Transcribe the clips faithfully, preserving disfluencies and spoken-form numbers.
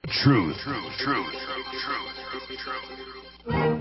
Truth, truth, truth, truth, truth, truth, truth.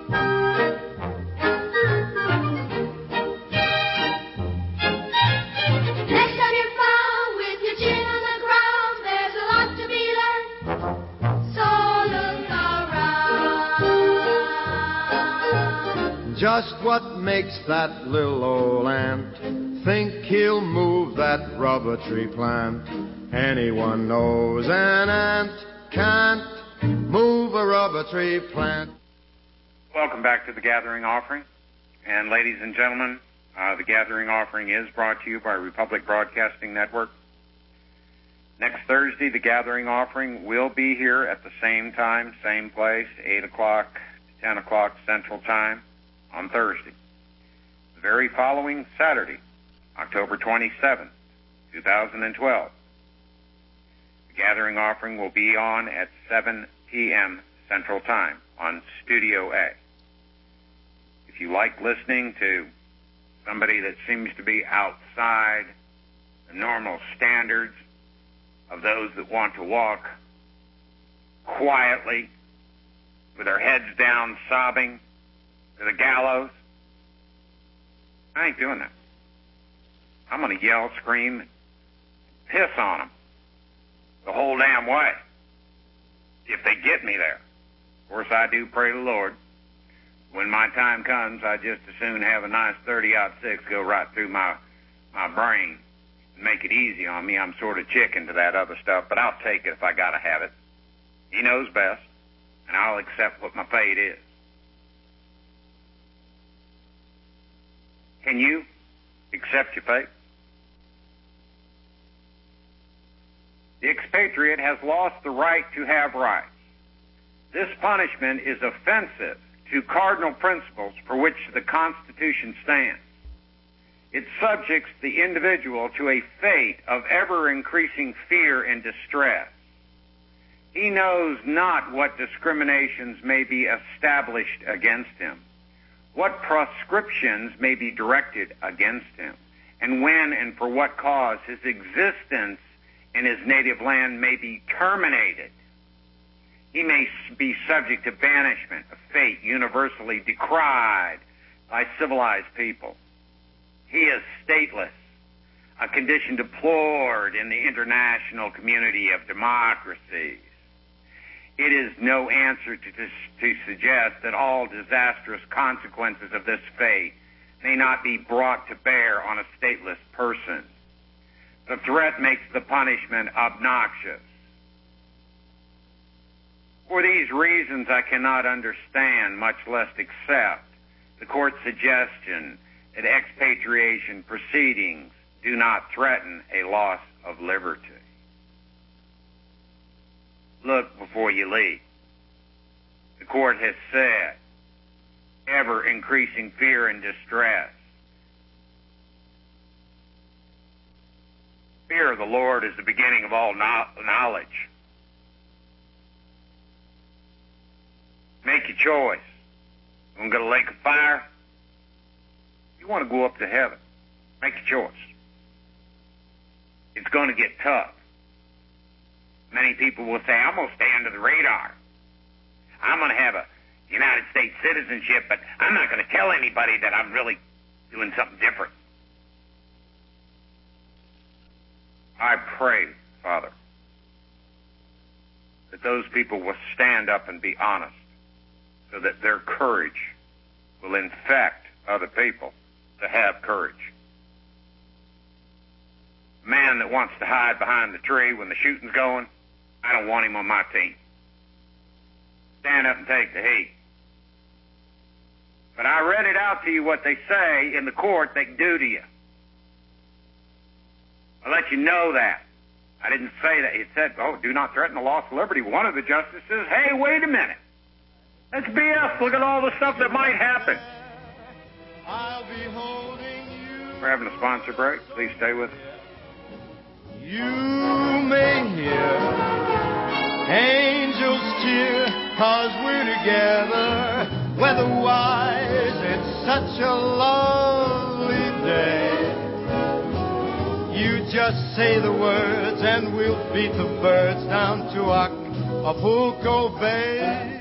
Just what makes that little old ant think he'll move that rubber tree plant? Anyone knows an ant can't move a rubber tree plant. Welcome back to the Gathering Offering. And ladies and gentlemen, uh, the Gathering Offering is brought to you by Republic Broadcasting Network. Next Thursday, the Gathering Offering will be here at the same time, same place, eight o'clock to ten o'clock Central Time on Thursday. The very following Saturday, October twenty-seventh, two thousand twelve, the Gathering Offering will be on at seven p.m. Central Time on Studio A. If you like listening to somebody that seems to be outside the normal standards of those that want to walk quietly with their heads down sobbing to the gallows, I ain't doing that. I'm going to yell, scream, piss on them the whole damn way if they get me there. Of course, I do pray to the Lord. When my time comes, I just as soon have a nice thirty aught six go right through my my brain and make it easy on me. I'm sort of chicken to that other stuff, but I'll take it if I got to have it. He knows best, and I'll accept what my fate is. Can you accept your fate? The expatriate has lost the right to have rights. This punishment is offensive to cardinal principles for which the Constitution stands. It subjects the individual to a fate of ever-increasing fear and distress. He knows not what discriminations may be established against him, what proscriptions may be directed against him, and when and for what cause his existence in his native land may be terminated. He may be subject to banishment, a fate universally decried by civilized people. He is stateless, a condition deplored in the international community of democracies. It is no answer to, to, to suggest that all disastrous consequences of this fate may not be brought to bear on a stateless person. The threat makes the punishment obnoxious. For these reasons, I cannot understand, much less accept, the court's suggestion that expatriation proceedings do not threaten a loss of liberty. Look before you leave. The court has said, ever-increasing fear and distress. Fear of the Lord is the beginning of all knowledge. Make your choice. You want to go to the lake of fire? You want to go up to heaven? Make your choice. It's going to get tough. Many people will say, I'm going to stay under the radar. I'm going to have a United States citizenship, but I'm not going to tell anybody that I'm really doing something different. I pray, Father, that those people will stand up and be honest, so that their courage will infect other people to have courage. A man that wants to hide behind the tree when the shooting's going, I don't want him on my team. Stand up and take the heat. But I read it out to you what they say in the court they do to you. I'll let you know that. I didn't say that. It said, oh, do not threaten the loss of liberty. One of the justices says, hey, wait a minute. That's B S. Look at all the stuff that might happen. I'll be holding you. We're having a sponsor break. Please stay with us. You may hear angels cheer, 'cause we're together. Weatherwise, it's such a lovely day. You just say the words and we'll beat the birds down to October. Apulco Bay.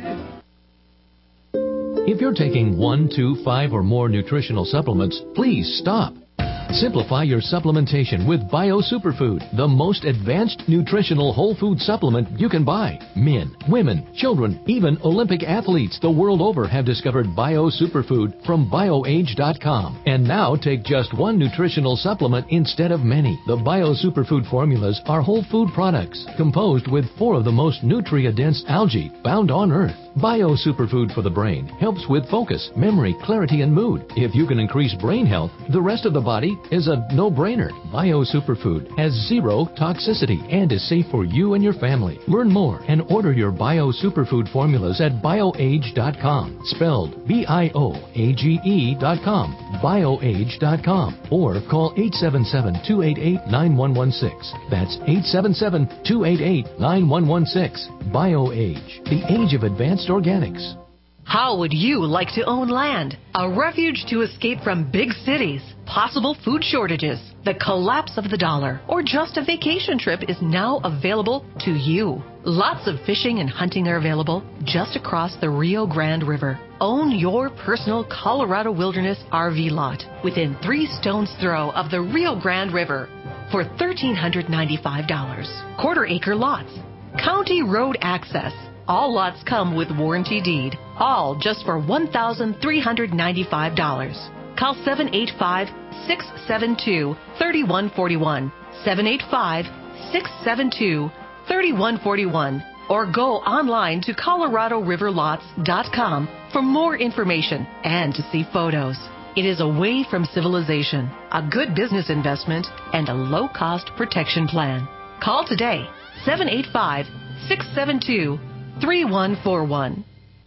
If you're taking one, two, five, or more nutritional supplements, please stop. Simplify your supplementation with Bio Superfood, the most advanced nutritional whole food supplement you can buy. Men, women, children, even Olympic athletes the world over have discovered Bio Superfood from bio age dot com. And now take just one nutritional supplement instead of many. The Bio Superfood formulas are whole food products composed with four of the most nutrient-dense algae found on Earth. Bio Superfood for the brain helps with focus, memory, clarity, and mood. If you can increase brain health, the rest of the body is a no-brainer. Bio Superfood has zero toxicity and is safe for you and your family. Learn more and order your Bio Superfood formulas at bio age dot com, spelled B I O A G E dot com, bio age dot com, or call eight seven seven, two eight eight, nine one one six. That's eight seven seven, two eight eight, nine one one six. BioAge, the age of advanced organics. How would you like to own land? A refuge to escape from big cities, possible food shortages, the collapse of the dollar, or just a vacation trip is now available to you. Lots of fishing and hunting are available just across the Rio Grande River. Own your personal Colorado Wilderness R V lot within three stones throw of the Rio Grande River for one thousand three hundred ninety-five dollars. Quarter acre lots, county road access. All lots come with warranty deed. All just for one thousand three hundred ninety-five dollars. Call seven eight five, six seven two, three one four one, seven eight five, six seven two, three one four one, or go online to colorado river lots dot com for more information and to see photos. It is away from civilization, a good business investment, and a low-cost protection plan. Call today, seven eight five, six seven two, three one four one.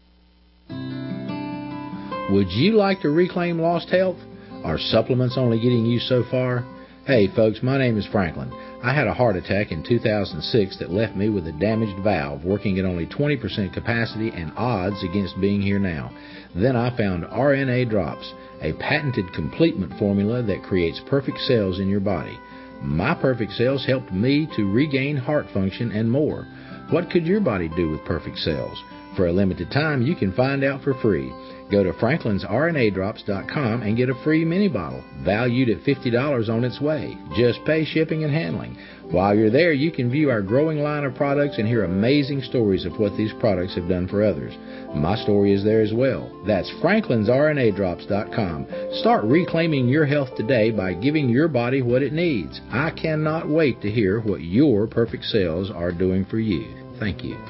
Would you like to reclaim lost health? Are supplements only getting you so far? Hey folks, my name is Franklin. I had a heart attack in two thousand six that left me with a damaged valve working at only twenty percent capacity and odds against being here now. Then I found R N A Drops, a patented complement formula that creates perfect cells in your body. My perfect cells helped me to regain heart function and more. What could your body do with perfect cells? For a limited time, you can find out for free. Go to franklins r n a drops dot com and get a free mini bottle, valued at fifty dollars on its way. Just pay shipping and handling. While you're there, you can view our growing line of products and hear amazing stories of what these products have done for others. My story is there as well. That's franklins r n a drops dot com. Start reclaiming your health today by giving your body what it needs. I cannot wait to hear what your perfect cells are doing for you. Thank you.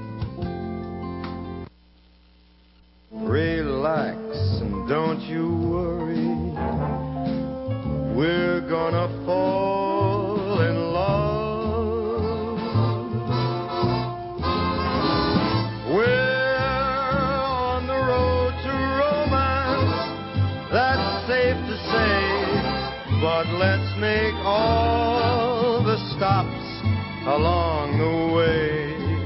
Relax and don't you worry. We're gonna fall in love. We're on the road to romance, that's safe to say. But let's make all the stops along the way.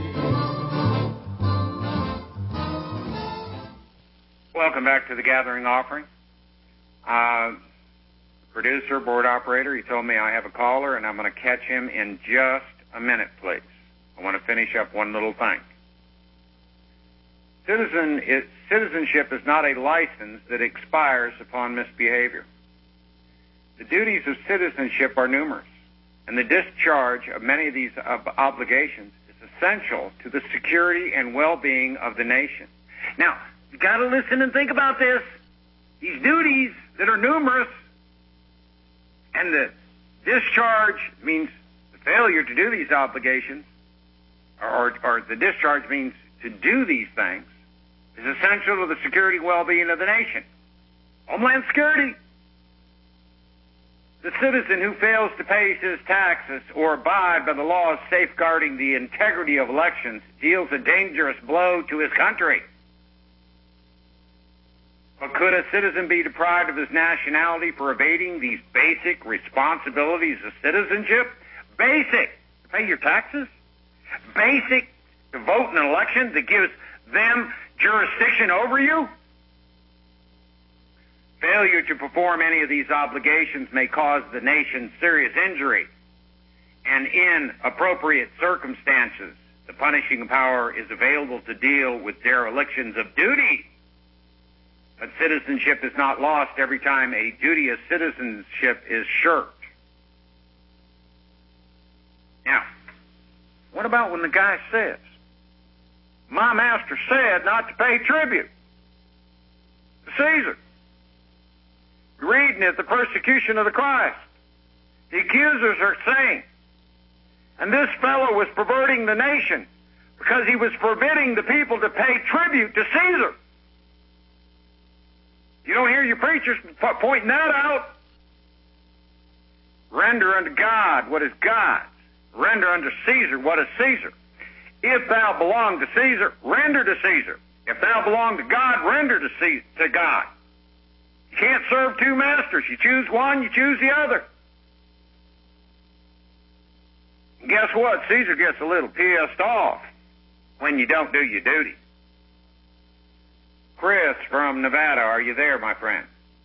Welcome back to the Gathering Offering. Uh, producer, board operator, he told me I have a caller, and I'm going to catch him in just a minute, please. I want to finish up one little thing. Citizen is, citizenship is not a license that expires upon misbehavior. The duties of citizenship are numerous, and the discharge of many of these ob- obligations is essential to the security and well-being of the nation. Now, you got to listen and think about this. These duties that are numerous, and the discharge means the failure to do these obligations, or, or the discharge means to do these things, is essential to the security and well-being of the nation. Homeland Security. The citizen who fails to pay his taxes or abide by the laws safeguarding the integrity of elections deals a dangerous blow to his country. But could a citizen be deprived of his nationality for evading these basic responsibilities of citizenship? Basic to pay your taxes? Basic to vote in an election that gives them jurisdiction over you? Failure to perform any of these obligations may cause the nation serious injury, and in appropriate circumstances, the punishing power is available to deal with derelictions of duty. But citizenship is not lost every time a duty of citizenship is shirked. Now, what about when the guy says, my master said not to pay tribute to Caesar? You're reading it, the persecution of the Christ. The accusers are saying, and this fellow was perverting the nation because he was forbidding the people to pay tribute to Caesar. You don't hear your preachers pointing that out. Render unto God what is God's. Render unto Caesar what is Caesar. If thou belong to Caesar, render to Caesar. If thou belong to God, render to, Caesar, to God. You can't serve two masters. You choose one, you choose the other. And guess what? Caesar gets a little pissed off when you don't do your duty. Chris from Nevada, are you there, my friend?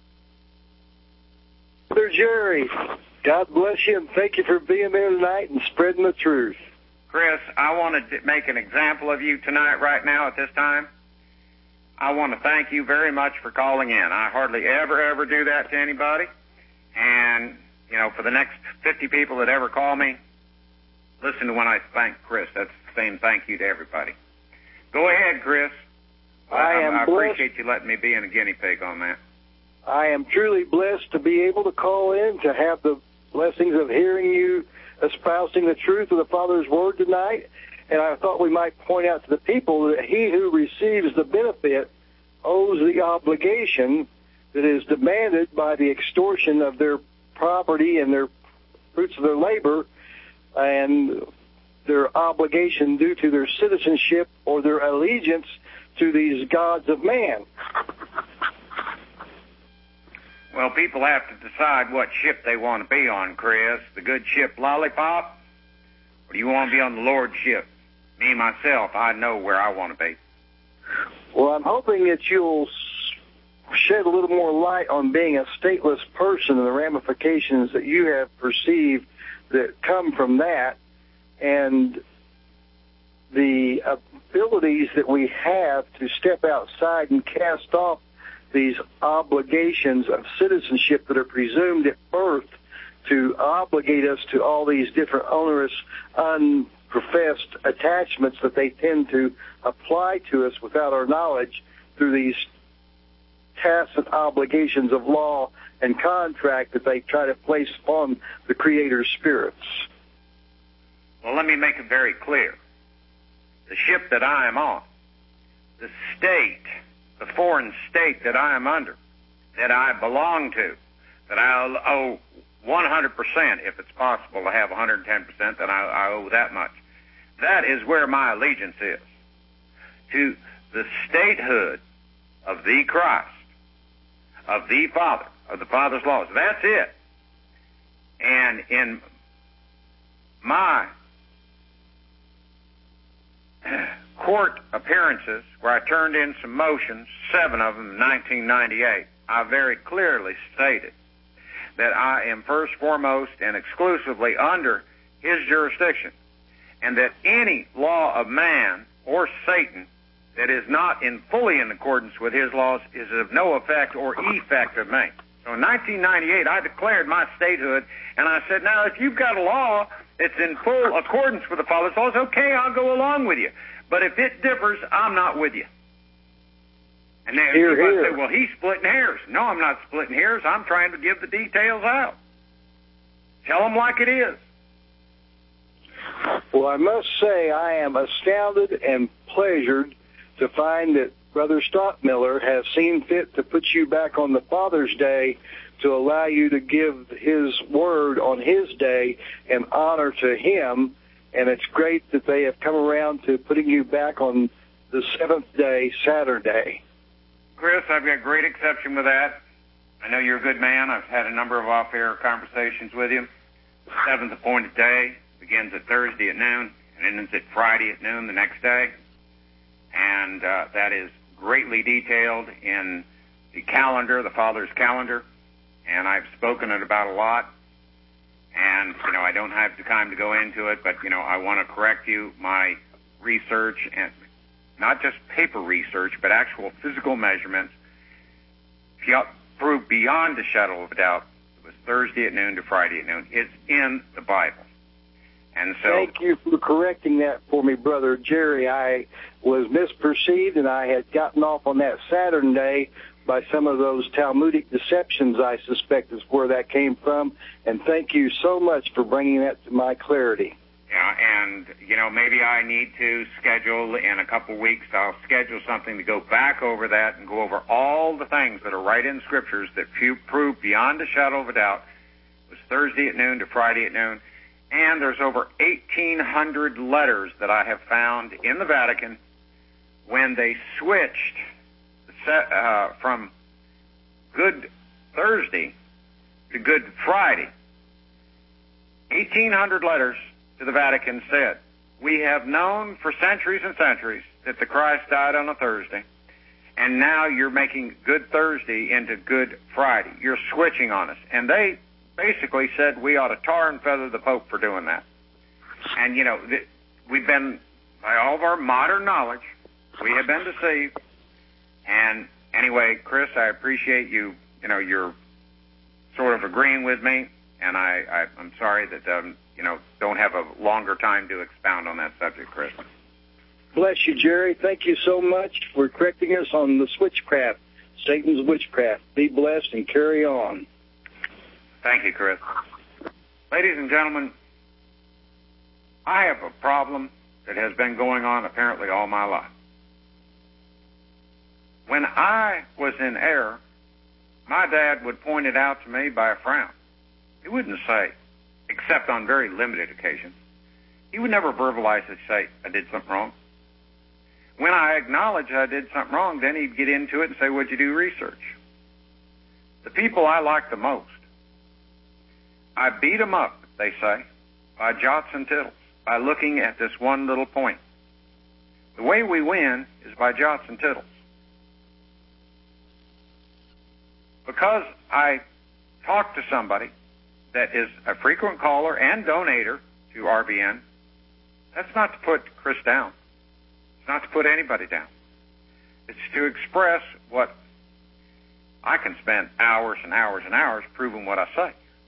Brother Jerry, God bless you and thank you for being there tonight and spreading the truth. Chris, I want to make an example of you tonight, right now, at this time. I want to thank you very much for calling in. I hardly ever, ever do that to anybody. And, you know, for the next fifty people that ever call me, listen to when I thank Chris. That's the same thank you to everybody. Go ahead, Chris. I am I blessed. appreciate you letting me be in a guinea pig on that. I am truly blessed to be able to call in, to have the blessings of hearing you espousing the truth of the Father's Word tonight. And I thought we might point out to the people that he who receives the benefit owes the obligation that is demanded by the extortion of their property and their fruits of their labor and their obligation due to their citizenship or their allegiance to these gods of man. Well, people have to decide what ship they want to be on, Chris. The good ship Lollipop, or do you want to be on the Lord's ship? Me, myself, I know where I want to be. Well, I'm hoping that you'll shed a little more light on being a stateless person and the ramifications that you have perceived that come from that, and the abilities that we have to step outside and cast off these obligations of citizenship that are presumed at birth to obligate us to all these different onerous, unprofessed attachments that they tend to apply to us without our knowledge through these tacit obligations of law and contract that they try to place upon the Creator's spirits. Well, let me make it very clear. The ship that I am on, the state, the foreign state that I am under, that I belong to, that I owe one hundred percent, if it's possible to have one hundred ten percent, then I, I owe that much. That is where my allegiance is, to the statehood of the Christ, of the Father, of the Father's laws. That's it. And in my court appearances, where I turned in some motions, seven of them in nineteen ninety-eight, I very clearly stated that I am first, foremost, and exclusively under his jurisdiction, and that any law of man or Satan that is not in fully in accordance with his laws is of no effect or effect of me. So in nineteen ninety-eight, I declared my statehood, and I said, now, if you've got a law that's in full accordance with the Father's laws, okay, I'll go along with you. But if it differs, I'm not with you. And then Hear, you might hear. say, well, he's splitting hairs. No, I'm not splitting hairs. I'm trying to give the details out. Tell them like it is. Well, I must say I am astounded and pleasured to find that Brother Stockmiller has seen fit to put you back on the Father's Day to allow you to give his word on his day and honor to him. And it's great that they have come around to putting you back on the seventh day, Saturday. Chris, I've got great exception with that. I know you're a good man. I've had a number of off-air conversations with you. The seventh appointed day begins at Thursday at noon and ends at Friday at noon the next day. And uh, that is greatly detailed in the calendar, the Father's calendar. And I've spoken it about a lot. And, you know, I don't have the time to go into it, but, you know, I want to correct you. My research, and not just paper research, but actual physical measurements, proved beyond a shadow of a doubt it was Thursday at noon to Friday at noon. It's in the Bible. And so, thank you for correcting that for me, Brother Jerry. I was misperceived, and I had gotten off on that Saturn day by some of those Talmudic deceptions, I suspect is where that came from. And thank you so much for bringing that to my clarity. Yeah, and, you know, maybe I need to schedule in a couple weeks, I'll schedule something to go back over that and go over all the things that are right in Scriptures that prove beyond a shadow of a doubt it was Thursday at noon to Friday at noon. And there's over eighteen hundred letters that I have found in the Vatican when they switched uh, from Good Thursday to Good Friday. eighteen hundred letters to the Vatican said, we have known for centuries and centuries that the Christ died on a Thursday, and now you're making Good Thursday into Good Friday. You're switching on us. And they basically said we ought to tar and feather the Pope for doing that. And, you know, th- we've been, by all of our modern knowledge, we have been deceived. And anyway, Chris, I appreciate you, you know, you're sort of agreeing with me, and I, I, I'm sorry that, um, you know, don't have a longer time to expound on that subject, Chris. Bless you, Jerry. Thank you so much for correcting us on the witchcraft, Satan's witchcraft. Be blessed and carry on. Thank you, Chris. Ladies and gentlemen, I have a problem that has been going on apparently all my life. When I was in error, my dad would point it out to me by a frown. He wouldn't say, except on very limited occasions. He would never verbalize it, say, I did something wrong. When I acknowledged I did something wrong, then he'd get into it and say, what'd you do research? The people I like the most, I beat them up, they say, by jots and tittles, by looking at this one little point. The way we win is by jots and tittles. Because I talk to somebody that is a frequent caller and donator to R B N, that's not to put Chris down. It's not to put anybody down. It's to express what I can spend hours and hours and hours proving what I say.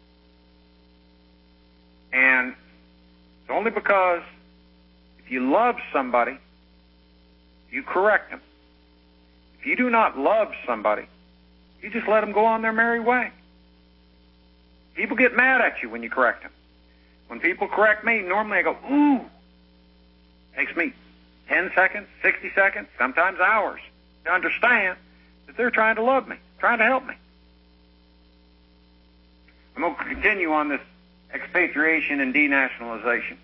And it's only because if you love somebody, you correct them. If you do not love somebody, you just let them go on their merry way. People get mad at you when you correct them. When people correct me, normally I go, ooh. It takes me ten seconds, sixty seconds, sometimes hours to understand that they're trying to love me, trying to help me. I'm going to continue on this expatriation and denationalization.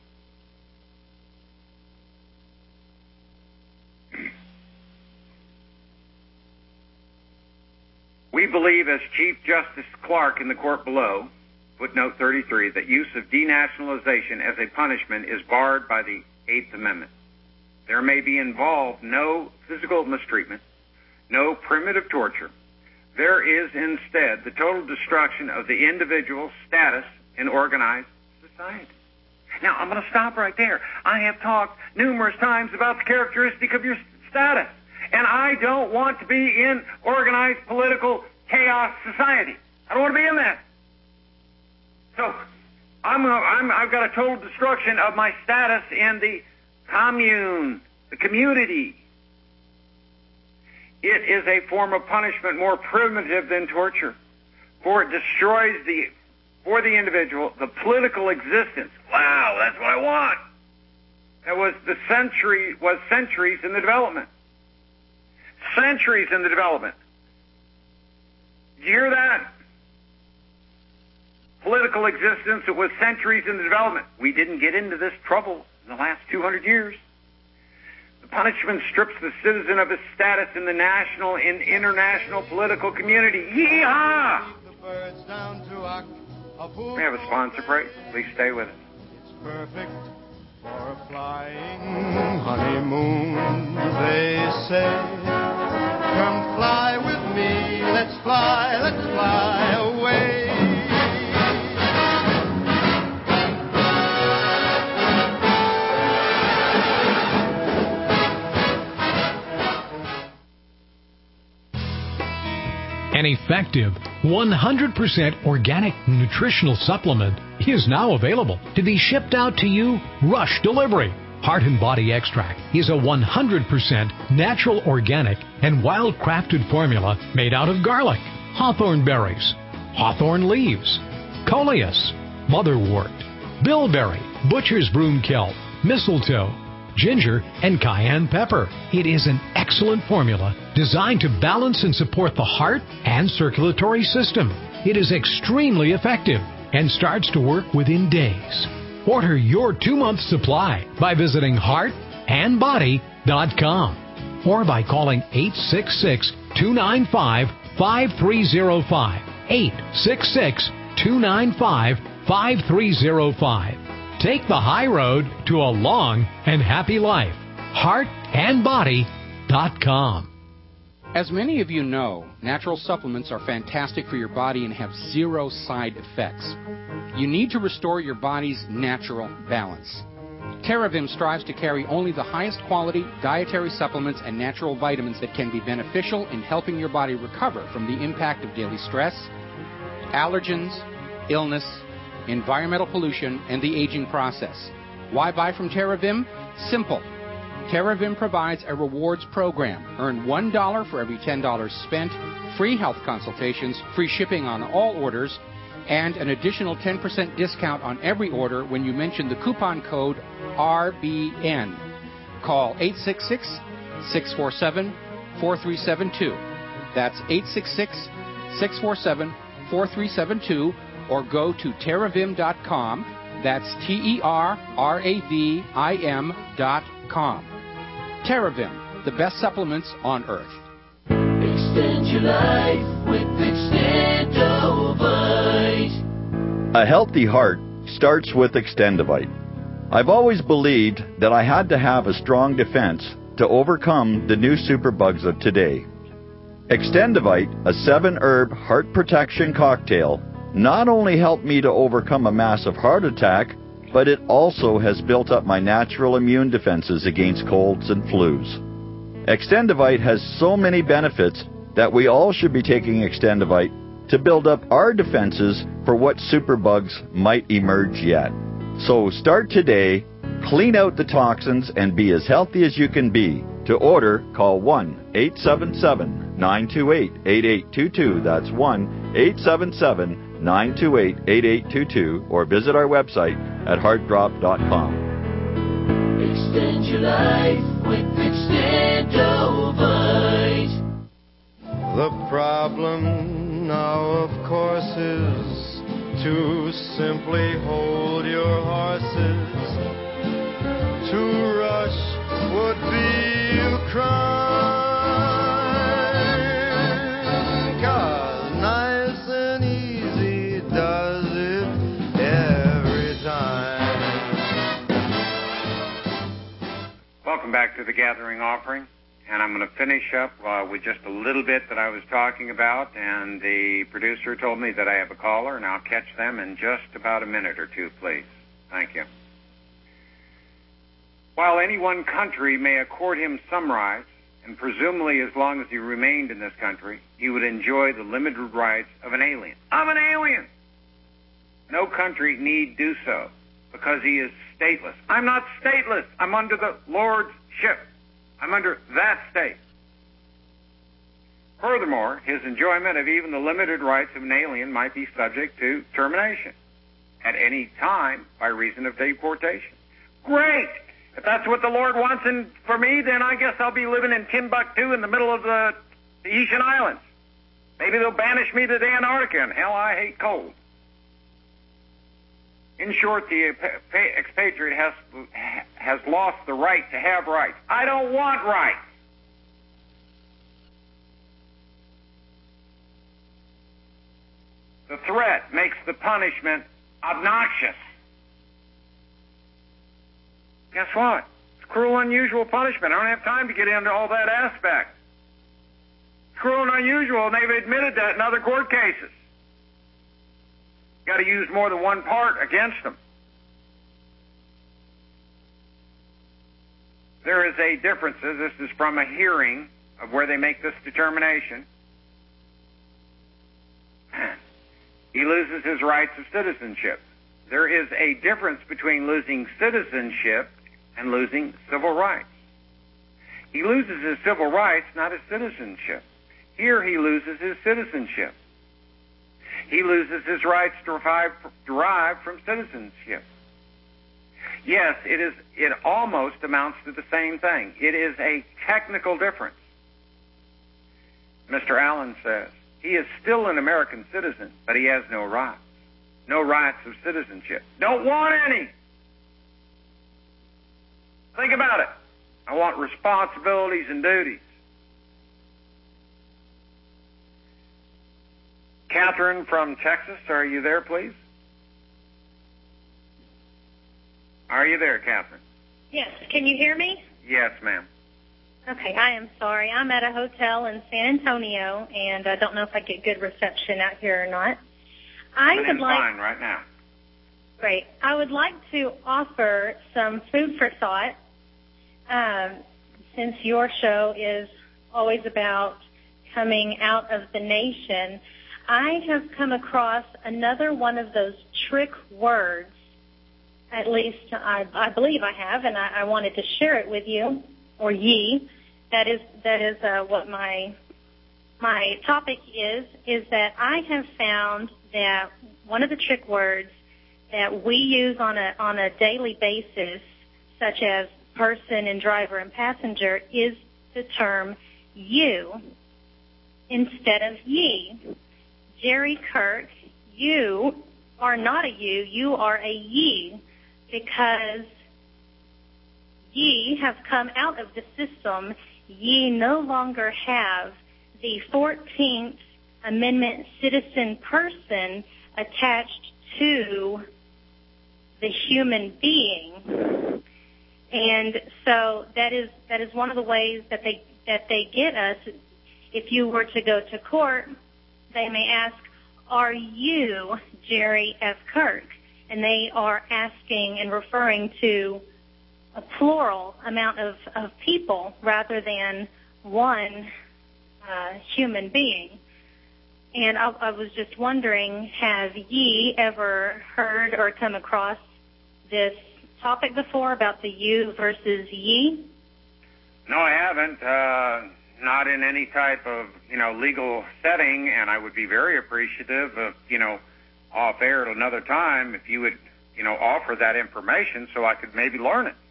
We believe, as Chief Justice Clark in the court below, footnote thirty-three, that use of denationalization as a punishment is barred by the Eighth Amendment. There may be involved no physical mistreatment, no primitive torture. There is instead the total destruction of the individual's status in organized society. Now, I'm going to stop right there. I have talked numerous times about the characteristic of your status, and I don't want to be in organized political chaos society. I don't want to be in that. So, I'm, I'm, I've got a total destruction of my status in the commune, the community. It is a form of punishment more primitive than torture, for it destroys the, for the individual, the political existence. Wow, that's what I want. That was the century, was centuries in the development. Centuries in the development. Did you hear that? Political existence, it was centuries in the development. We didn't get into this trouble in the last two hundred years. The punishment strips the citizen of his status in the national and international political community. Yeehaw! We have a sponsor break. Please stay with us. It's perfect for a flying honeymoon, they say. Come fly with me, let's fly, let's fly away. An effective one hundred percent organic nutritional supplement is now available to be shipped out to you rush delivery. Heart and Body Extract is a one hundred percent natural, organic, and wild-crafted formula made out of garlic, hawthorn berries, hawthorn leaves, coleus, motherwort, bilberry, butcher's broom kelp, mistletoe, ginger, and cayenne pepper. It is an excellent formula designed to balance and support the heart and circulatory system. It is extremely effective and starts to work within days. Order your two-month supply by visiting heart and body dot com or by calling eight six six, two nine five, five three zero five, eight six six, two nine five, five three zero five. Take the high road to a long and happy life. heart and body dot com. As many of you know, natural supplements are fantastic for your body and have zero side effects. You need to restore your body's natural balance. TerraVim strives to carry only the highest quality dietary supplements and natural vitamins that can be beneficial in helping your body recover from the impact of daily stress, allergens, illness, environmental pollution, and the aging process. Why buy from TerraVim? Simple. TerraVim provides a rewards program. Earn one dollar for every ten dollars spent, free health consultations, free shipping on all orders, and an additional ten percent discount on every order when you mention the coupon code R B N. Call eight six six, six four seven, four three seven two. That's eight six six, six four seven, four three seven two. Or go to terravim dot com. That's T E R R A V I M dot com. TerraVim, the best supplements on earth. Extend your life with Extendovite. A healthy heart starts with Extendovite. I've always believed that I had to have a strong defense to overcome the new superbugs of today. Extendovite, a seven-herb heart protection cocktail, not only helped me to overcome a massive heart attack, but it also has built up my natural immune defenses against colds and flus. Extendovite has so many benefits that we all should be taking Extendovite to build up our defenses for what superbugs might emerge yet. So start today, clean out the toxins, and be as healthy as you can be. To order, call one eight seven seven, nine two eight, eight eight two two. That's one eight seven seven, nine two eight, eight eight two two, or visit our website at heart drop dot com. Extend your life with Extendovite. The problem now, of course, is to simply hold your horses. To rush would be a crime, 'cause nice and easy does it every time. Welcome back to the Gathering Offering, and I'm going to finish up uh, with just a little bit that I was talking about, and the producer told me that I have a caller, and I'll catch them in just about a minute or two, please. Thank you. While any one country may accord him some rights, and presumably as long as he remained in this country, he would enjoy the limited rights of an alien. I'm an alien! No country need do so, because he is stateless. I'm not stateless. I'm under the Lord's ship. I'm under that state. Furthermore, his enjoyment of even the limited rights of an alien might be subject to termination at any time by reason of deportation. Great! If that's what the Lord wants in, for me, then I guess I'll be living in Timbuktu in the middle of the Tahitian Islands. Maybe they'll banish me to the Antarctica, and hell, I hate cold. In short, the expatriate has, has lost the right to have rights. I don't want rights. The threat makes the punishment obnoxious. Guess what? It's cruel, unusual punishment. I don't have time to get into all that aspect. It's cruel and unusual, and they've admitted that in other court cases. Got to use more than one part against them. There is a difference. This is from a hearing of where they make this determination. He loses his rights of citizenship. There is a difference between losing citizenship and losing civil rights. He loses his civil rights, not his citizenship. Here he loses his citizenship. He loses his rights derived, derived from citizenship. Yes, it is. It almost amounts to the same thing. It is a technical difference. Mister Allen says he is still an American citizen, but he has no rights. No rights of citizenship. Don't want any. Think about it. I want responsibilities and duties. Catherine from Texas, are you there, please? Are you there, Catherine? Yes. Can you hear me? Yes, ma'am. Okay, I am sorry. I'm at a hotel in San Antonio, and I don't know if I get good reception out here or not. I Coming would in like, fine right now. Great. I would like to offer some food for thought, um, since your show is always about coming out of the nation. I have come across another one of those trick words. At least I, I believe I have, and I, I wanted to share it with you, or ye. That is that is uh, what my my topic is. Is that I have found that one of the trick words that we use on a on a daily basis, such as person and driver and passenger, is the term you instead of ye. Jerry Kirk, you are not a you, you are a ye, because ye have come out of the system. Ye no longer have the fourteenth Amendment citizen person attached to the human being. And so that is that is one of the ways that they that they get us. If you were to go to court, they may ask, are you Jerry F. Kirk? And they are asking and referring to a plural amount of, of people rather than one uh, human being. And I, I was just wondering, have ye ever heard or come across this topic before about the you versus ye? No, I haven't. Uh, not in any type of, you know, legal setting, and I would be very appreciative of, you know, off air at another time if you would, you know, offer that information so I could maybe learn it.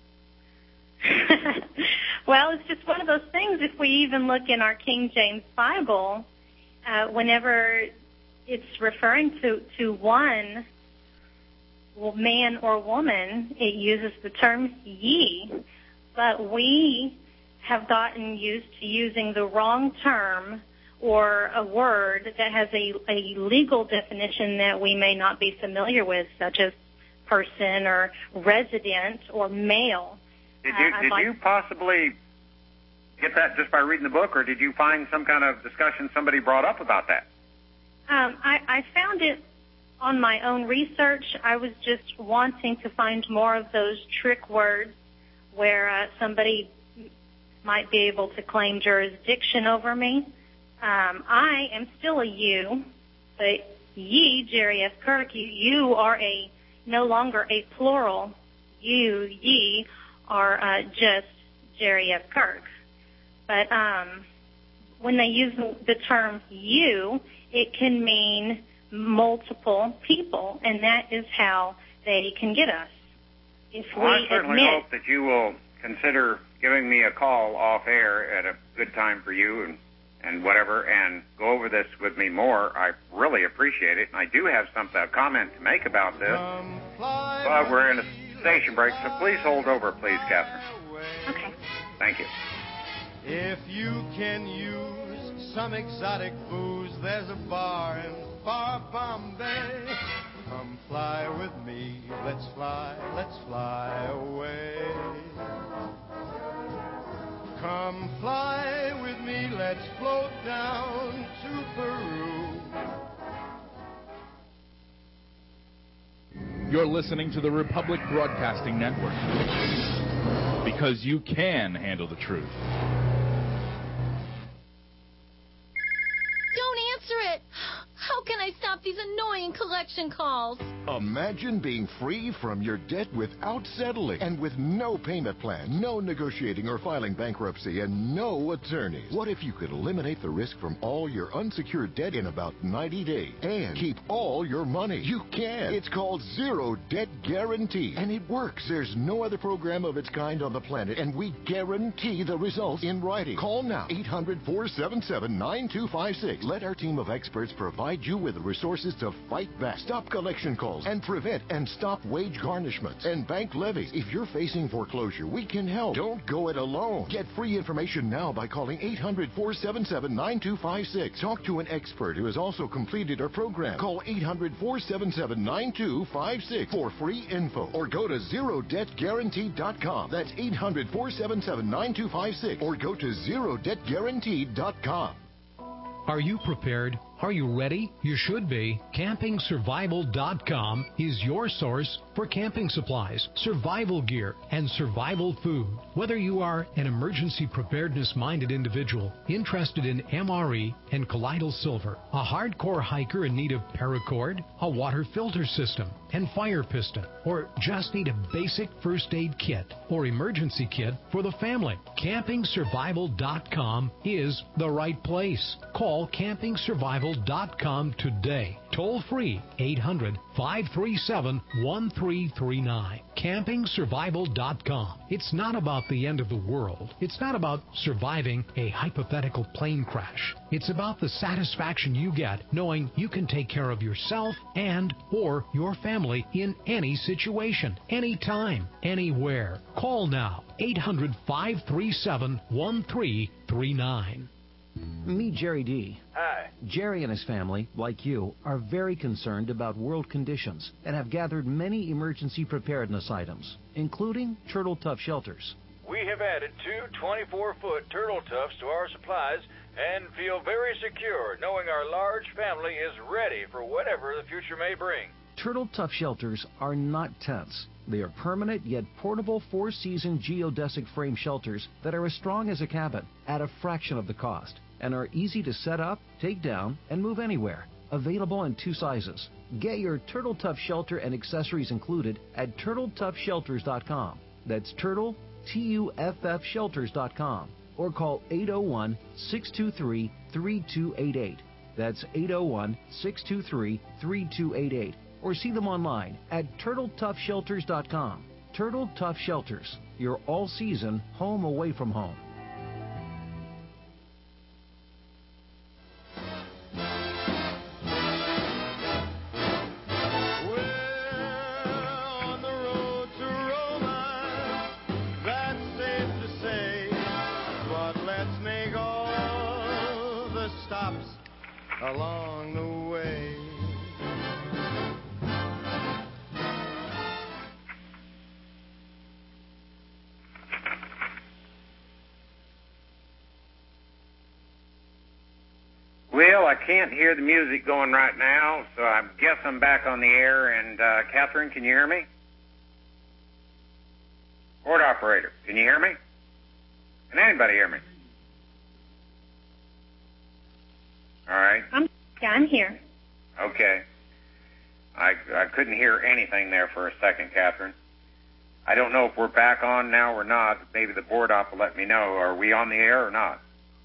Well, it's just one of those things. If we even look in our King James Bible, uh, whenever it's referring to, to one man or woman, it uses the term ye. But we have gotten used to using the wrong term or a word that has a, a legal definition that we may not be familiar with, such as person or resident or male. Did you, uh, did like, you possibly get that just by reading the book, or did you find some kind of discussion somebody brought up about that? Um, I, I found it on my own research. I was just wanting to find more of those trick words where uh, somebody might be able to claim jurisdiction over me. Um, I am still a you, but ye, Jerry F. Kirk, you, you are a no longer a plural. You, ye, are uh, just Jerry F. Kirk. But um, when they use the term you, it can mean multiple people, and that is how they can get us. If well, we I certainly admit, hope that you will consider giving me a call off air at a good time for you and, and whatever, and go over this with me more. I really appreciate it. And I do have something, a comment to make about this, but we're in a station break, so please hold over, please, Catherine. Okay. Thank you. If you can use some exotic booze, there's a bar in far Bombay. Come fly with me, let's fly, let's fly away. Come fly with me, let's float down to Peru. You're listening to the Republic Broadcasting Network, because you can handle the truth. Don't answer it! How How can I stop these annoying collection calls? Imagine being free from your debt without settling and with no payment plan, no negotiating or filing bankruptcy, and no attorneys. What if you could eliminate the risk from all your unsecured debt in about ninety days and keep all your money? You can. It's called Zero Debt Guarantee, and it works. There's no other program of its kind on the planet, and we guarantee the results in writing. Call now, eight hundred, four seven seven, nine two five six. Let our team of experts provide you with the resources to fight back, stop collection calls, and prevent and stop wage garnishments and bank levies. If you're facing foreclosure, we can help. Don't go it alone. Get free information now by calling eight hundred, four seven seven, nine two five six. Talk to an expert who has also completed our program. Call eight hundred, four seven seven, nine two five six for free info, or go to zero debt guarantee dot com. That's eight hundred, four seven seven, nine two five six, or go to zero debt guarantee dot com. Are you prepared? Are you ready? You should be. camping survival dot com is your source for camping supplies, survival gear, and survival food. Whether you are an emergency preparedness-minded individual interested in M R E and colloidal silver, a hardcore hiker in need of paracord, a water filter system, and fire piston, or just need a basic first aid kit or emergency kit for the family, camping survival dot com is the right place. Call camping survival dot com today. Toll free eight hundred, five three seven, one three three nine. camping survival dot com. It's not about the end of the world. It's not about surviving a hypothetical plane crash. It's about the satisfaction you get knowing you can take care of yourself and or your family in any situation, anytime, anywhere. Call now, eight hundred, five three seven, one three three nine. Meet Jerry D. Hi. Jerry and his family, like you, are very concerned about world conditions and have gathered many emergency preparedness items, including Turtle Tough shelters. We have added two twenty-four foot Turtle Toughs to our supplies and feel very secure knowing our large family is ready for whatever the future may bring. Turtle Tough shelters are not tents. They are permanent yet portable four-season geodesic frame shelters that are as strong as a cabin at a fraction of the cost and are easy to set up, take down, and move anywhere. Available in two sizes. Get your Turtle Tough shelter and accessories included at turtle tough shelters dot com. That's Turtle, T U F F shelters dot com. Or call eight oh one, six two three, three two eight eight. That's eight oh one, six two three, three two eight eight. Or see them online at turtle tough shelters dot com. Turtle Tough Shelters, your all-season home away from home. Along the way. Well, I can't hear the music going right now, so I guess I'm back on the air. And, uh, Catherine, can you hear me? Board operator, can you hear me? Can anybody hear me? All right. I'm, yeah, I'm here. Okay. I, I couldn't hear anything there for a second, Catherine. I don't know if we're back on now or not. Maybe the board op will let me know. Are we on the air or not?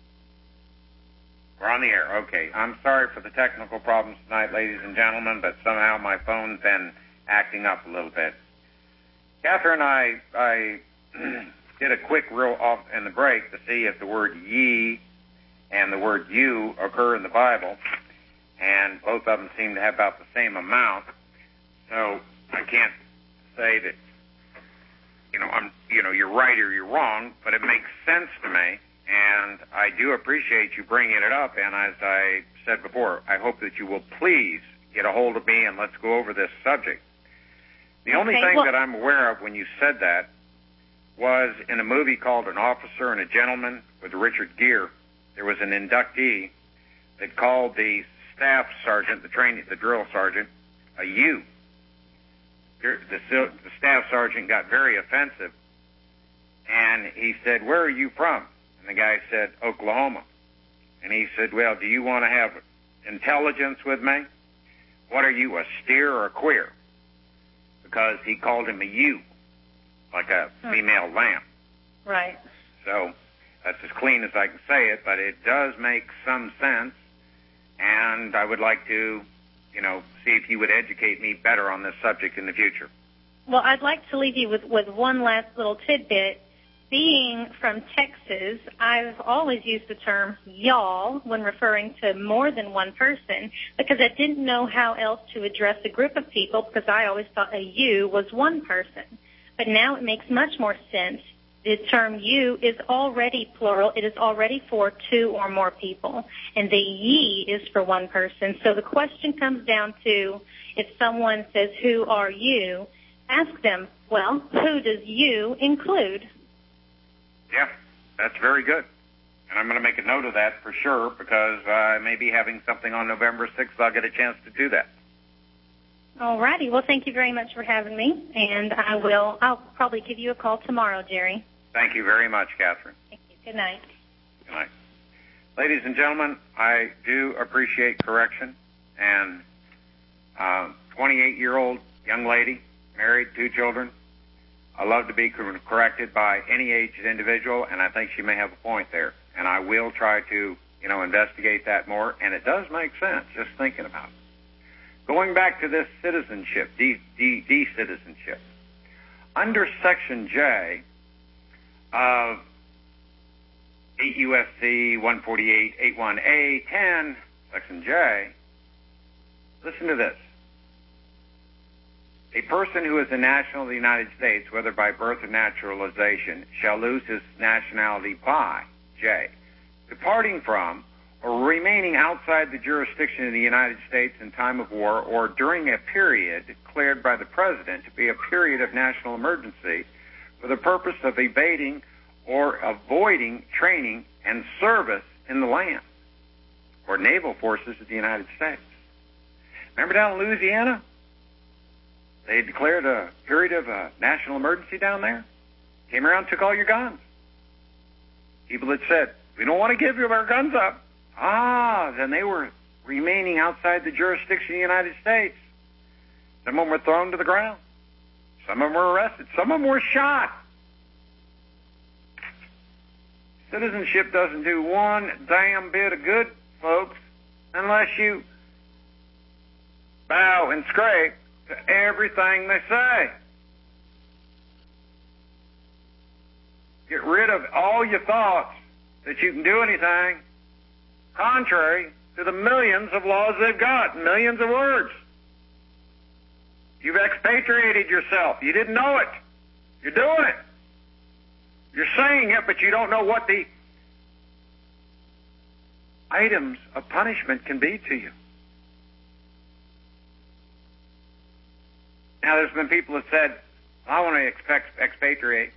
We're on the air. Okay. I'm sorry for the technical problems tonight, ladies and gentlemen, but somehow my phone's been acting up a little bit. Catherine, I, I did a quick reel off in the break to see if the word ye and the word you occur in the Bible, and both of them seem to have about the same amount. So I can't say that, you know, I'm, you know, you're right or you're wrong, but it makes sense to me, and I do appreciate you bringing it up. And as I said before, I hope that you will please get a hold of me and let's go over this subject. The only okay, thing well, that I'm aware of when you said that was in a movie called An Officer and a Gentleman with Richard Gere. There was an inductee that called the staff sergeant, the training, the drill sergeant, a you. The, the staff sergeant got very offensive, and he said, "Where are you from?" And the guy said, "Oklahoma." And he said, "Well, do you want to have intelligence with me. What are you, a steer or a queer? Because he called him a ewe, like a female lamb. Right. So that's as clean as I can say it, but it does make some sense, and I would like to, you know, see if you would educate me better on this subject in the future. Well, I'd like to leave you with, with one last little tidbit. Being from Texas, I've always used the term y'all when referring to more than one person because I didn't know how else to address a group of people because I always thought a you was one person. But now it makes much more sense. The term you is already plural. It is already for two or more people. And the ye is for one person. So the question comes down to if someone says, who are you? Ask them, well, who does you include? Yeah, that's very good. And I'm going to make a note of that for sure because I may be having something on November sixth. I'll get a chance to do that. All righty. Well, thank you very much for having me. And I will, I'll probably give you a call tomorrow, Jerry. Thank you very much, Catherine. Thank you. Good night. Good night. Ladies and gentlemen, I do appreciate correction. And uh, twenty-eight-year-old young lady, married, two children. I love to be corrected by any aged individual, and I think she may have a point there. And I will try to, you know, investigate that more. And it does make sense, just thinking about it. Going back to this citizenship, de, de, de-citizenship. Under Section J of eight U S C one forty-eight eighty-one A ten, Section J, listen to this. A person who is a national of the United States, whether by birth or naturalization, shall lose his nationality by, J, departing from or remaining outside the jurisdiction of the United States in time of war or during a period declared by the President to be a period of national emergency for the purpose of evading or avoiding training and service in the land or naval forces of the United States. Remember down in Louisiana? They declared a period of uh, national emergency down there. Came around and took all your guns. People had said, we don't want to give you our guns up. Ah, then they were remaining outside the jurisdiction of the United States. Some of them were thrown to the ground. Some of them were arrested. Some of them were shot. Citizenship doesn't do one damn bit of good, folks, unless you bow and scrape to everything they say. Get rid of all your thoughts that you can do anything contrary to the millions of laws they've got, millions of words. You've expatriated yourself. You didn't know it. You're doing it. You're saying it, but you don't know what the items of punishment can be to you. Now, there's been people that said, I want to expect, expatriate.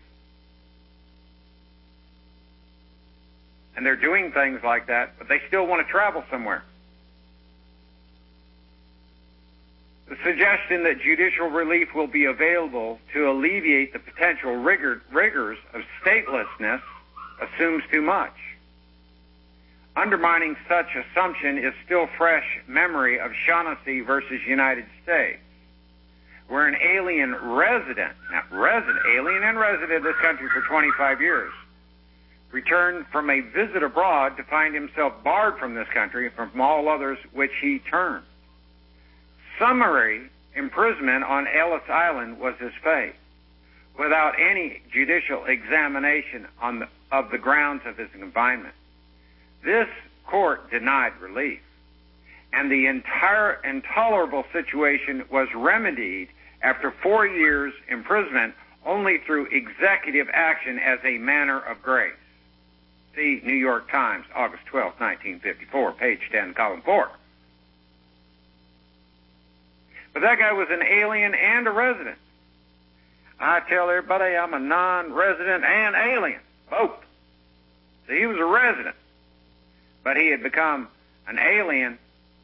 And they're doing things like that, but they still want to travel somewhere. The suggestion that judicial relief will be available to alleviate the potential rigor, rigors of statelessness assumes too much. Undermining such assumption is still fresh memory of Shaughnessy versus United States, where an alien resident, now resident, alien and resident of this country for twenty-five years, returned from a visit abroad to find himself barred from this country and from all others which he turned. Summary imprisonment on Ellis Island was his fate, without any judicial examination on the, of the grounds of his confinement. This court denied relief, and the entire intolerable situation was remedied after four years imprisonment only through executive action as a manner of grace. See New York Times, August twelfth, nineteen fifty-four, page ten, column four. But that guy was an alien and a resident. I tell everybody I'm a non-resident and alien, both. So he was a resident, but he had become an alien,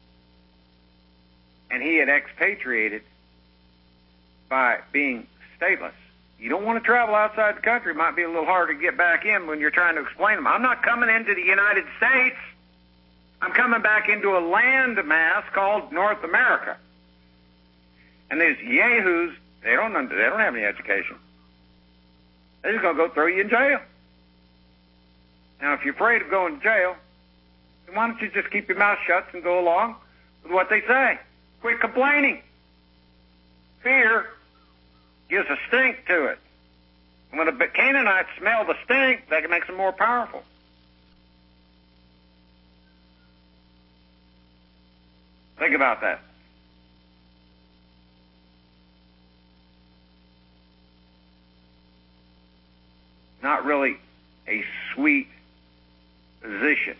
and he had expatriated by being stateless. You don't want to travel outside the country. It might be a little harder to get back in when you're trying to explain them. I'm not coming into the United States. I'm coming back into a land mass called North America. And these yahoos, they don't, they don't have any education. They're just going to go throw you in jail. Now, if you're afraid of going to jail, then why don't you just keep your mouth shut and go along with what they say? Quit complaining. Fear gives a stink to it. And when the Canaanites smell the stink, that makes them more powerful. Think about that. Not really a sweet position.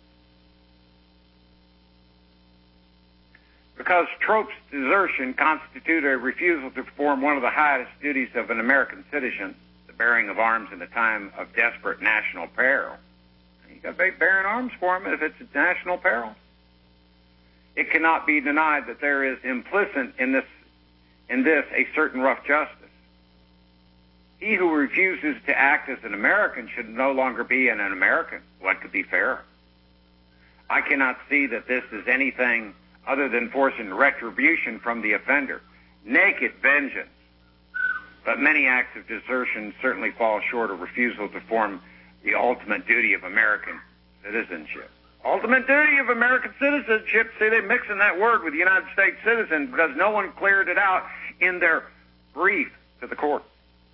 Because Trope's desertion constituted a refusal to perform one of the highest duties of an American citizen, the bearing of arms in a time of desperate national peril. You got to be bearing arms for him if it's a national peril. It cannot be denied that there is implicit in this, in this a certain rough justice. He who refuses to act as an American should no longer be an American. What could be fairer? I cannot see that this is anything other than forcing retribution from the offender, naked vengeance. But many acts of desertion certainly fall short of refusal to perform the ultimate duty of American citizenship. Ultimate duty of American citizenship, see, they're mixing that word with United States citizen because no one cleared it out in their brief to the court.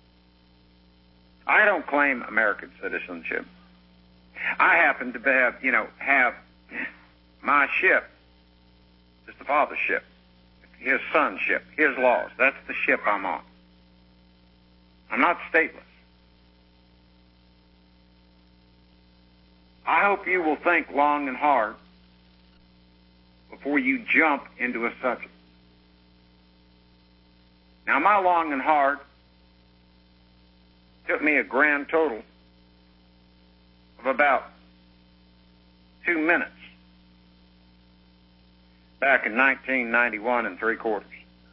I don't claim American citizenship. I happen to have, you know, have my ship. It's the Father's ship, his son's ship, his laws. That's the ship I'm on. I'm not stateless. I hope you will think long and hard before you jump into a subject. Now, my long and hard took me a grand total of about two minutes back in nineteen ninety-one and three quarters.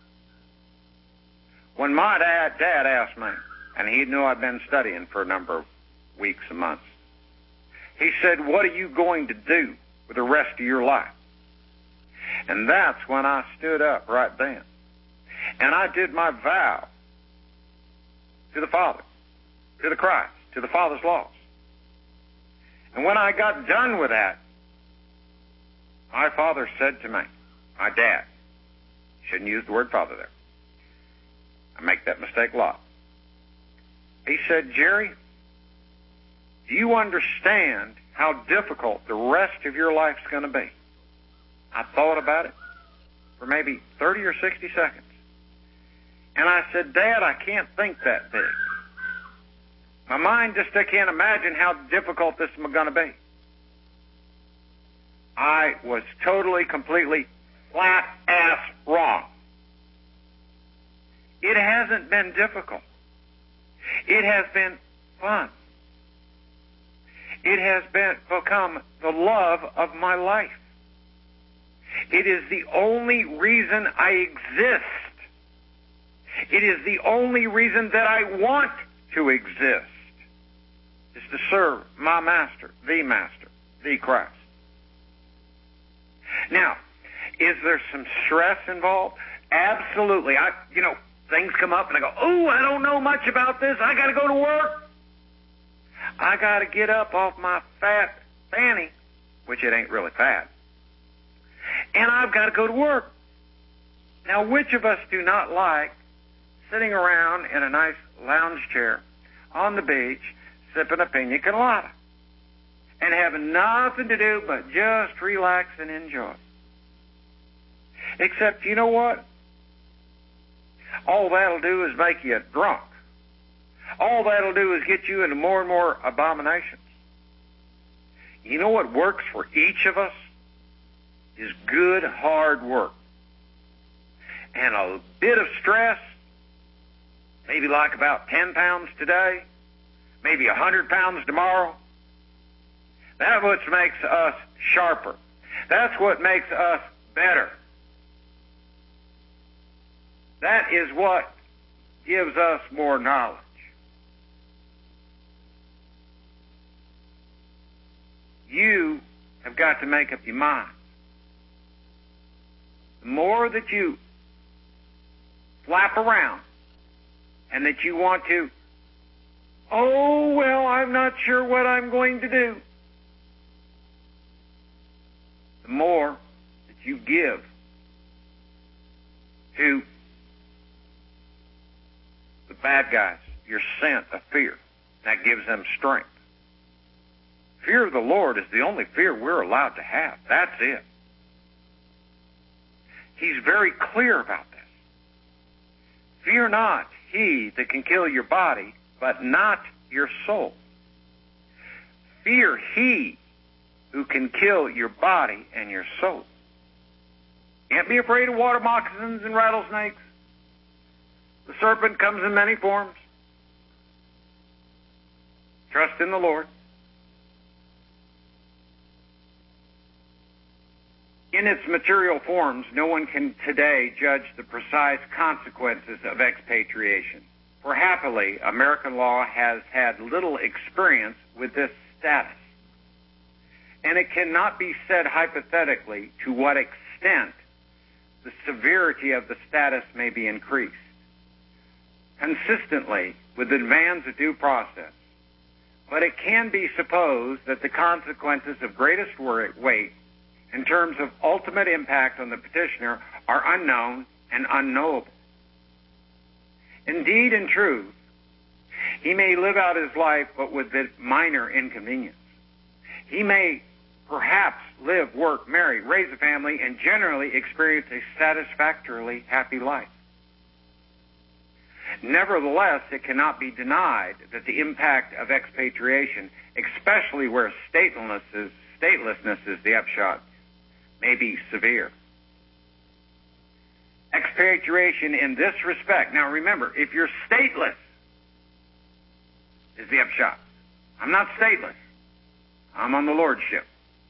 When my dad, dad asked me, and he knew I'd been studying for a number of weeks and months, he said, "What are you going to do with the rest of your life?" And that's when I stood up right then. And I did my vow to the Father, to the Christ, to the Father's laws. And when I got done with that, my father said to me, my dad, shouldn't use the word father there. I make that mistake a lot. He said, "Jerry, do you understand how difficult the rest of your life's going to be?" I thought about it for maybe thirty or sixty seconds. And I said, "Dad, I can't think that big. My mind just I can't imagine how difficult this is going to be." I was totally, completely, flat-ass wrong. It hasn't been difficult. It has been fun. It has been become the love of my life. It is the only reason I exist. It is the only reason that I want to exist, is to serve my master, the master, the Christ. Now, is there some stress involved? Absolutely. I, you know, things come up and I go, "Oh, I don't know much about this. I got to go to work. I got to get up off my fat fanny," which it ain't really fat, "and I've got to go to work." Now, which of us do not like sitting around in a nice lounge chair on the beach, sipping a pina colada, and having nothing to do but just relax and enjoy? Except, you know what? All that'll do is make you drunk. All that'll do is get you into more and more abominations. You know what works for each of us? Is good, hard work. And a bit of stress, maybe like about ten pounds today, maybe one hundred pounds tomorrow. That's what makes us sharper. That's what makes us better. That is what gives us more knowledge. You have got to make up your mind. The more that you flap around and that you want to, oh, well, I'm not sure what I'm going to do, the more that you give to the bad guys your scent of fear. That gives them strength. Fear of the Lord is the only fear we're allowed to have. That's it. He's very clear about this. Fear not he that can kill your body, but not your soul. Fear he who can kill your body and your soul. Can't be afraid of water moccasins and rattlesnakes. The serpent comes in many forms. Trust in the Lord. In its material forms, no one can today judge the precise consequences of expatriation. For happily, American law has had little experience with this status. And it cannot be said hypothetically to what extent the severity of the status may be increased. Consistently with the demands of due process, but it can be supposed that the consequences of greatest weight in terms of ultimate impact on the petitioner are unknown and unknowable. Indeed, in truth, he may live out his life but with minor inconvenience. He may perhaps live, work, marry, raise a family, and generally experience a satisfactorily happy life. Nevertheless, it cannot be denied that the impact of expatriation, especially where statelessness is, statelessness is the upshot, may be severe. Expatriation in this respect, now remember, if you're stateless, is the upshot. I'm not stateless. I'm on the Lordship.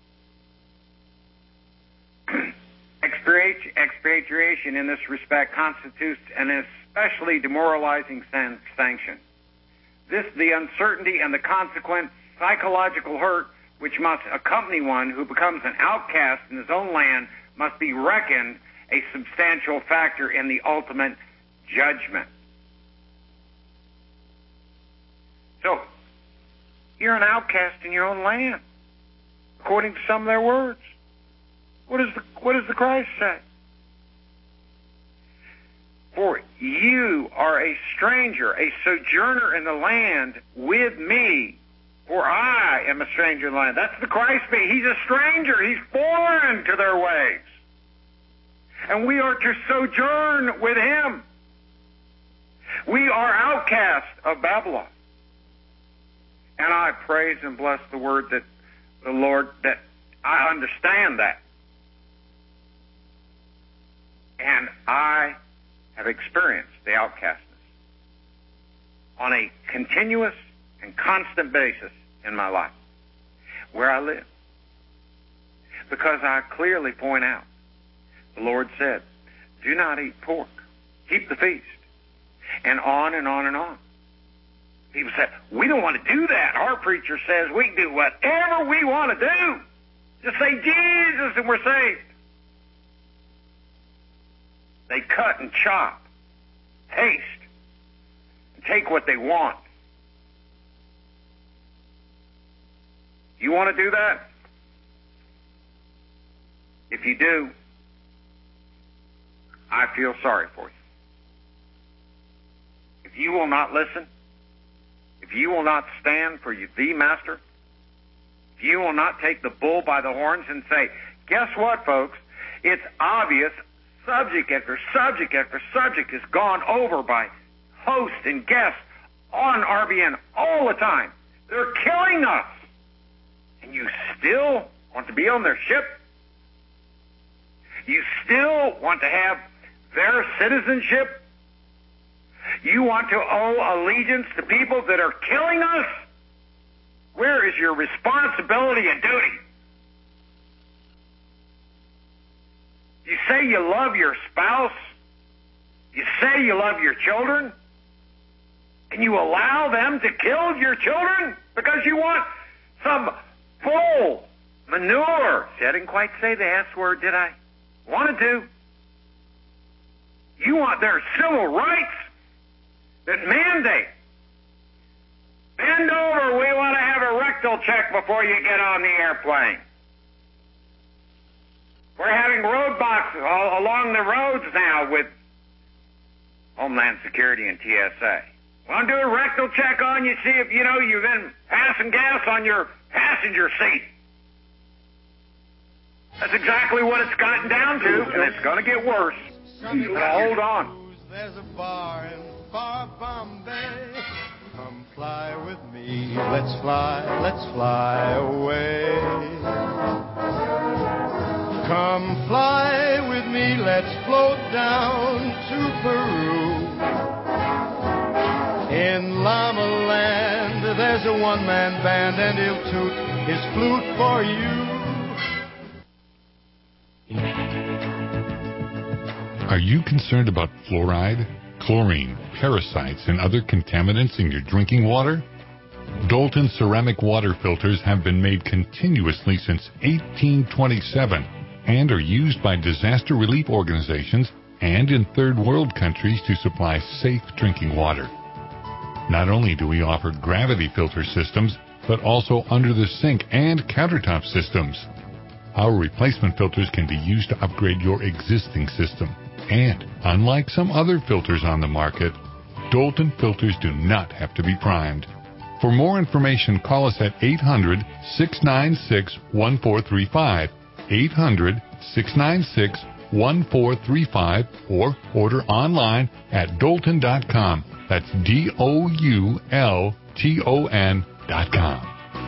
Expatriation in this respect constitutes an especially demoralizing sanction. This, the uncertainty and the consequent psychological hurt which must accompany one who becomes an outcast in his own land, must be reckoned a substantial factor in the ultimate judgment. So, you're an outcast in your own land, according to some of their words. What does the, what does the Christ say? For you are a stranger, a sojourner in the land with me, for I am a stranger in the land. That's the Christ being. He's a stranger. He's foreign to their ways. And we are to sojourn with him. We are outcasts of Babylon. And I praise and bless the word that the Lord, that I understand that. And I have experienced the outcastness on a continuous and constant basis in my life, where I live. Because I clearly point out, the Lord said, do not eat pork. Keep the feast. And on and on and on. People say, we don't want to do that. Our preacher says we can do whatever we want to do. Just say Jesus and we're saved. They cut and chop, taste, and take what they want. You want to do that? If you do, I feel sorry for you. If you will not listen, if you will not stand for you, the master, if you will not take the bull by the horns and say, guess what, folks? It's obvious subject after subject after subject is gone over by hosts and guests on R B N all the time. They're killing us. And you still want to be on their ship? You still want to have their citizenship? You want to owe allegiance to people that are killing us? Where is your responsibility and duty? You say you love your spouse. You say you love your children. And you allow them to kill your children because you want some bull Manure. See, I didn't quite say the S word, did I? Wanted to. You want their civil rights that mandate. Bend over. We want to have a rectal check before you get on the airplane. We're having roadblocks all along the roads now with Homeland Security and T S A. Want to do a rectal check on you, see if, you know, you've been passing gas on your passenger seat. That's exactly what it's gotten down to, and it's going to get worse. So hold on. There's a bar in far Bombay. Come fly with me. Let's fly, let's fly away. Come fly with me. Let's float down to Peru. In Llama Land, there's a one-man band, and he'll toot his flute for you. Are you concerned about fluoride, chlorine, parasites, and other contaminants in your drinking water? Dalton ceramic water filters have been made continuously since eighteen twenty-seven and are used by disaster relief organizations and in third world countries to supply safe drinking water. Not only do we offer gravity filter systems, but also under the sink and countertop systems. Our replacement filters can be used to upgrade your existing system. And, unlike some other filters on the market, Dalton filters do not have to be primed. For more information, call us at eight hundred, six nine six, one four three five, eight hundred, six nine six, one four three five, or order online at Dalton dot com. That's D O U L T O N dot com.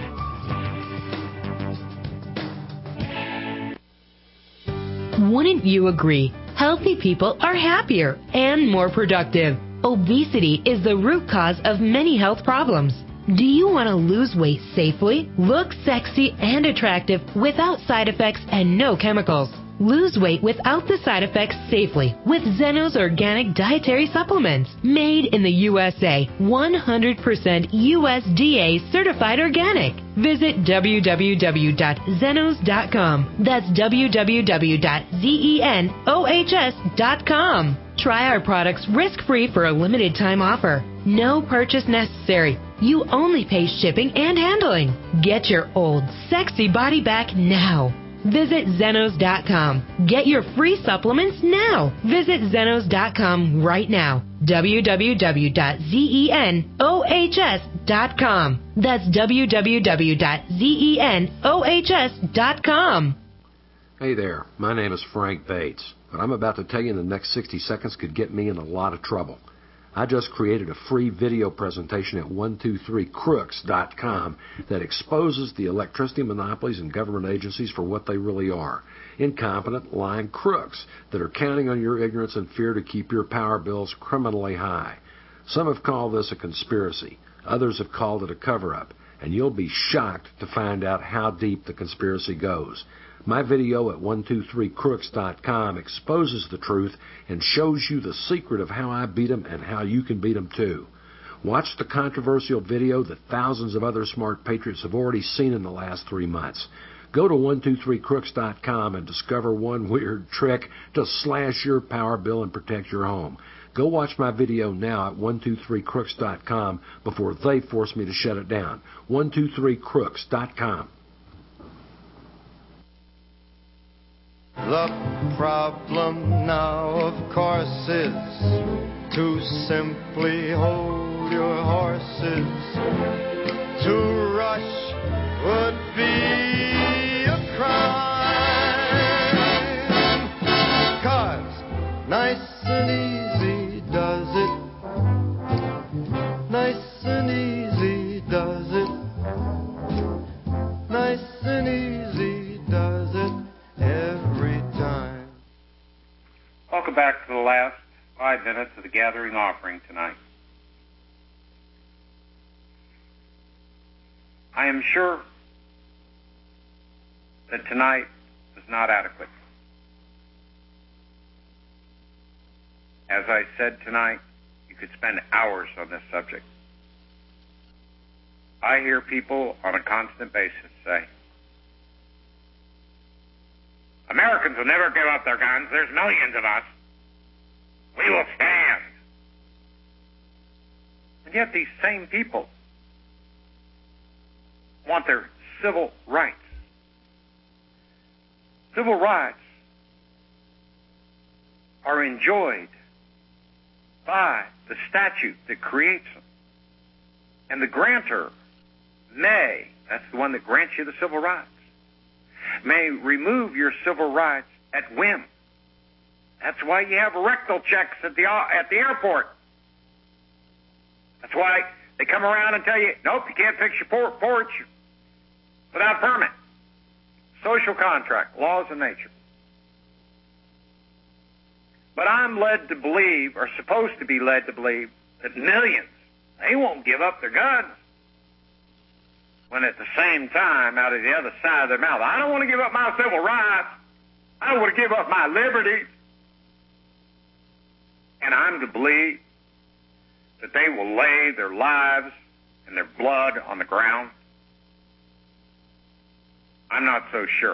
Wouldn't you agree? Healthy people are happier and more productive. Obesity is the root cause of many health problems. Do you want to lose weight safely, look sexy and attractive without side effects and no chemicals? Lose weight without the side effects safely with Zenos Organic Dietary Supplements. Made in the U S A, one hundred percent U S D A certified organic. Visit w w w dot zenos dot com. That's w w w dot zenos dot com. Try our products risk-free for a limited time offer. No purchase necessary. You only pay shipping and handling. Get your old, sexy body back now. Visit zenos dot com. Get your free supplements now. Visit zenos dot com right now. w w w dot zenos dot com. That's w w w dot zenos dot com. Hey there, my name is Frank Bates. What I'm about to tell you in the next sixty seconds could get me in a lot of trouble. I just created a free video presentation at one two three crooks dot com that exposes the electricity monopolies and government agencies for what they really are. Incompetent, lying crooks that are counting on your ignorance and fear to keep your power bills criminally high. Some have called this a conspiracy. Others have called it a cover-up. And you'll be shocked to find out how deep the conspiracy goes. My video at one two three crooks dot com exposes the truth and shows you the secret of how I beat them and how you can beat them too. Watch the controversial video that thousands of other smart patriots have already seen in the last three months. Go to one two three crooks dot com and discover one weird trick to slash your power bill and protect your home. Go watch my video now at one two three crooks dot com before they force me to shut it down. one two three crooks dot com. The problem now, of course, is to simply hold your horses. To rush would be a crime. 'Cause nice and easy does it. Nice and easy does it. Nice and easy does it. Every time. Welcome back to the last five minutes of the gathering offering tonight. I am sure that tonight is not adequate. As I said tonight, you could spend hours on this subject. I hear people on a constant basis say, Americans will never give up their guns. There's millions of us. We will stand. And yet these same people want their civil rights. Civil rights are enjoyed by the statute that creates them. And the grantor may, that's the one that grants you the civil rights, may remove your civil rights at whim. That's why you have rectal checks at the at the airport. That's why they come around and tell you, nope, you can't fix your por- porch without a permit. Social contract, laws of nature. But I'm led to believe, or supposed to be led to believe, that millions, they won't give up their guns. When at the same time, out of the other side of their mouth, I don't want to give up my civil rights. I don't want to give up my liberties. And I'm to believe that they will lay their lives and their blood on the ground. I'm not so sure.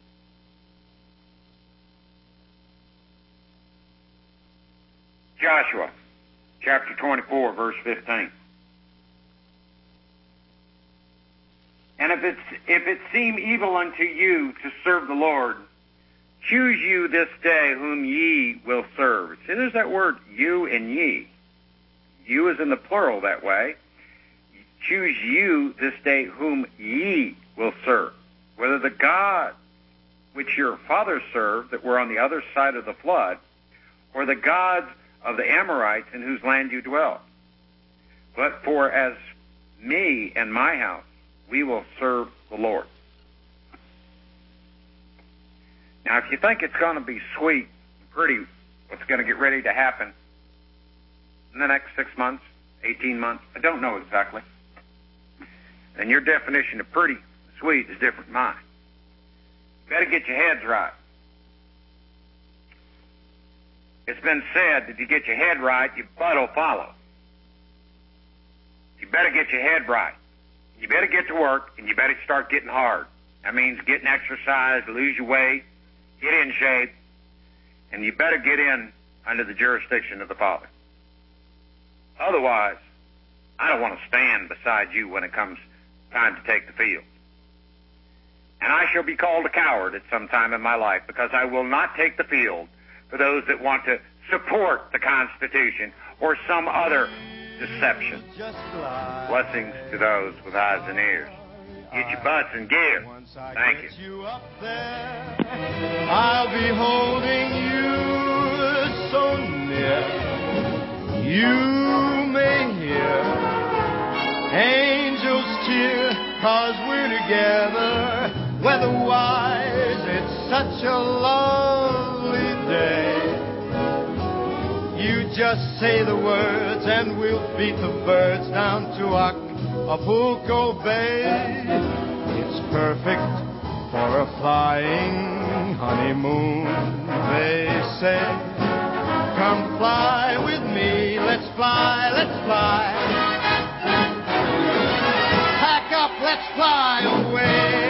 Joshua, chapter twenty-four, verse fifteen. And if it's if it seem evil unto you to serve the Lord, choose you this day whom ye will serve. See, there's that word you and ye. You is in the plural that way. Choose you this day whom ye will serve. Whether the God which your fathers served that were on the other side of the flood, or the gods of the Amorites in whose land you dwell. But for as me and my house, we will serve the Lord. Now, if you think it's going to be sweet, pretty, what's going to get ready to happen in the next six months, eighteen months, I don't know exactly, then your definition of pretty, sweet is different than mine. You better get your heads right. It's been said that if you get your head right, your butt will follow. You better get your head right. You better get to work, and you better start getting hard. That means getting exercise, lose your weight, get in shape, and you better get in under the jurisdiction of the Father. Otherwise, I don't want to stand beside you when it comes time to take the field. And I shall be called a coward at some time in my life because I will not take the field for those that want to support the Constitution or some other deception. Blessings to those with eyes and ears. Get your butts in gear. Thank you. I'll be holding you so near. You may hear angels cheer, 'cause we're together. Weather-wise, it's such a lovely day. You just say the words and we'll beat the birds down to Acapulco Bay. It's perfect for a flying honeymoon, they say. Come fly with me, let's fly, let's fly. Pack up, let's fly away.